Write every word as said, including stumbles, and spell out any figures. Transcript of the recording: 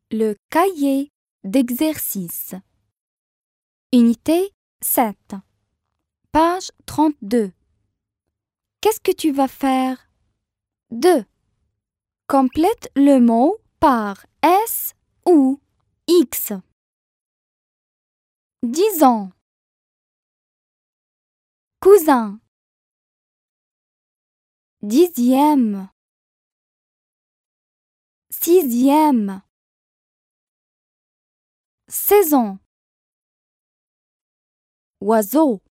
Le cahier d'exercice. Unité sept. Page trente-deux. Qu'est-ce que tu vas faire? deux. Complète le mot par S ou X. dix ans. Cousin. Dixième. Sixième. Saison. Oiseau.